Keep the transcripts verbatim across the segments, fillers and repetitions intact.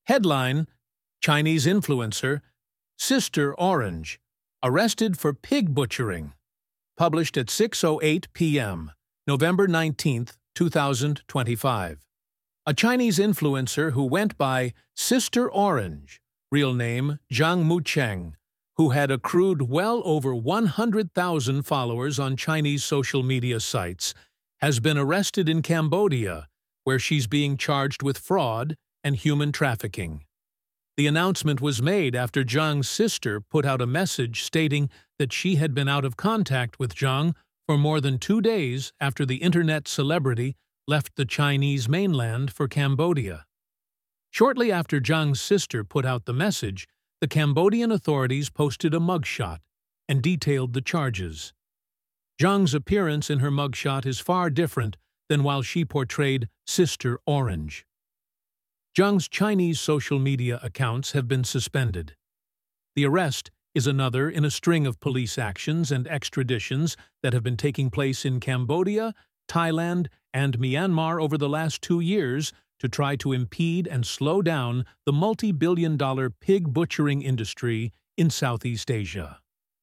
Headline: Chinese influencer, Sister Orange, arrested for pig butchering. Published at six oh eight p m, November nineteenth, two thousand twenty-five. A Chinese influencer who went by Sister Orange, real name Zhang Mucheng, who had accrued well over one hundred thousand followers on Chinese social media sites, has been arrested in Cambodia, where she's being charged with fraud and human trafficking. The announcement was made after Zhang's sister put out a message stating that she had been out of contact with Zhang for more than two days after the internet celebrity left the Chinese mainland for Cambodia. Shortly after Zhang's sister put out the message, the Cambodian authorities posted a mugshot and detailed the charges. Zhang's appearance in her mugshot is far different than while she portrayed Sister Orange. Zhang's Chinese social media accounts have been suspended. The arrest is another in a string of police actions and extraditions that have been taking place in Cambodia, Thailand, and Myanmar over the last two years to try to impede and slow down the multi-billion dollar pig butchering industry in Southeast Asia.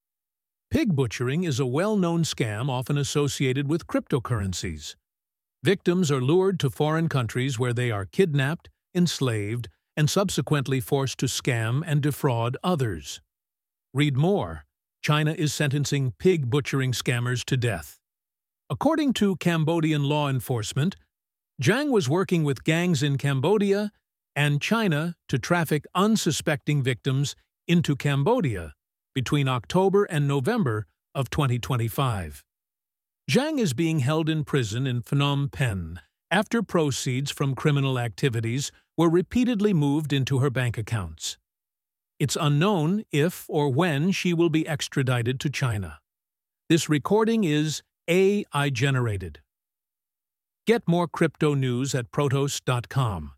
Pig butchering is a well-known scam often associated with cryptocurrencies. Victims are lured to foreign countries where they are kidnapped, enslaved, and subsequently forced to scam and defraud others. Read more: China is sentencing pig butchering scammers to death. According to Cambodian law enforcement, Zhang was working with gangs in Cambodia and China to traffic unsuspecting victims into Cambodia between October and November of twenty twenty-five. Zhang is being held in prison in Phnom Penh after proceeds from criminal activities were repeatedly moved into her bank accounts. It's unknown if or when she will be extradited to China. This recording is A I generated. Get more crypto news at protos dot com.